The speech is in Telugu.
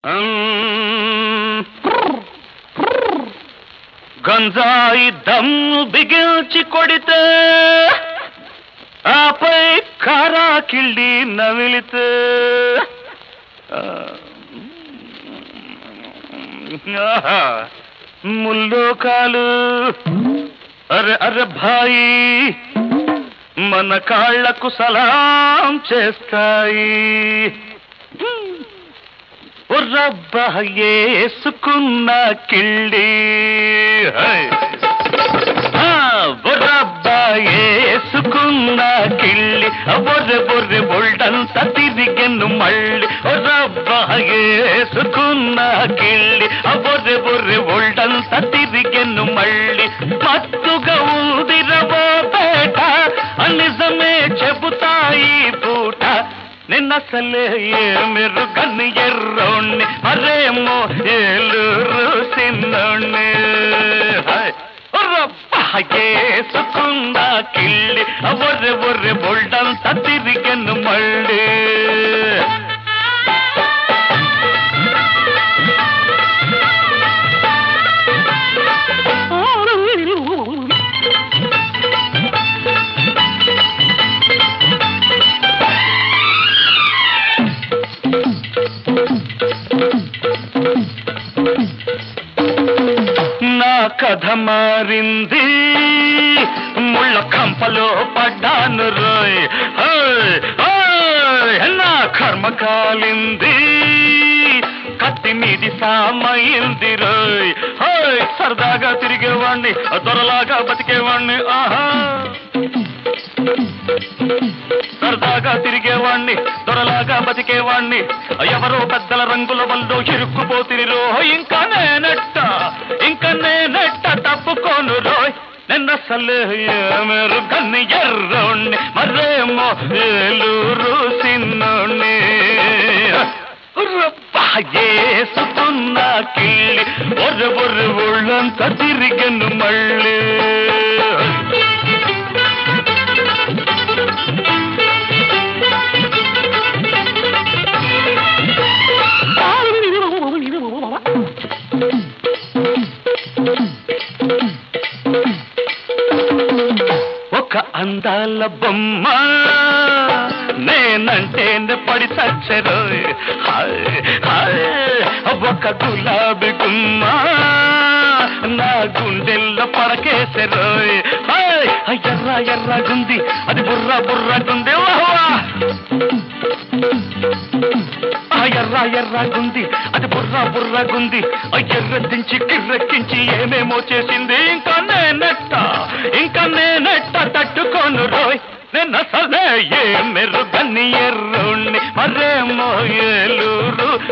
గంజాయి దమ్ము బిగించి కొడితే ఆపై కారా కిళ్ళి నమిలితే ముల్లోకాలు అరే అరే భాయి మన కాళ్లకు సలాం చేస్తాయి. రబ్బా ఏసుకున్న కిళ్ళి రబ్బా ఏసుకున్న కిళ్ళి బొర్రె బొర్రె బొల్డంత తిరిగెను మళ్ళీ. రబ్బా ఏసుకున్న కిళ్ళి బొర్రె బొర్రె బొల్డంత తిరిగెను మళ్ళీ. మత్తుగా ఊదిరవో పేట నిజమే చెబుతాయి పూట. నిన్నసలే మెరుగని ఎర్రోణ్ణి మరేమో ఏలూరు సిన్నోణ్ణి. ఏసుకున్న కిళ్ళి బొర్రె బొర్రె బొల్డంత తిరిగెను మళ్ళీ. నా కథ మారింది, ముళ్ళ కంపలో పడ్డాను రోయ్. నా కర్మ కాలింది, కత్తి మీది సామైంది రోయ్. సరదాగా తిరిగేవాణ్ణి, దొరలాగా బతికేవాణ్ణి. సరదాగా తిరిగేవాణ్ణి, దొరలాగా బతికేవాణ్ణి. ఎవరో పెద్దల రంగుల వల్లో ఇరుక్కుపోతిని రో. ఇంకా నేనెట్ట తప్పుకోను రోయ్. నిన్నసలే మెరుగని ఎర్రోణ్ణి మరేమో ఏలూరు సిన్నోణ్ణి. ఏసుకున్న కిళ్ళి బొర్రె బొర్రె ఒళ్ళంత తిరిగెను మళ్ళీ. ఒక అందాల బొమ్మ నేనంటే పడి చచ్చరోయ్. ఒక గులాబీ గుమ్మ నా గుండెల్లో పడకేసరోయ్. ఎర్ర ఎర్రగుంది, అది బుర్ర బుర్రగుంది. ఎర్ర ఎర్రగుంది, అది బుర్ర బుర్రగుంది. ఎర్రదించి కిర్రెక్కించి ఏమేమో చేసింది. ఇంకా నేనెట్ట తట్టుకోను రోయ్. నిన్నసలే మెరుగని ఎర్రోణ్ణి మరేమో ఏలూరు